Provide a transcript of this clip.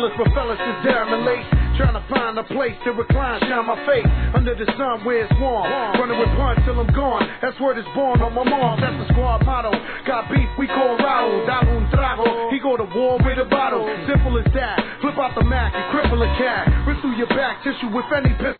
killers for fellas is there and late. Trying to find a place to recline, shine my face under the sun where it's warm. Running with punch till I'm gone. That's word is born on my mom. That's the squad motto. Got beef, we call Raul. Dale un trago. He go to war with a bottle. Simple as that. Flip out the Mac and cripple a cat. Rip through your back tissue with any pistol.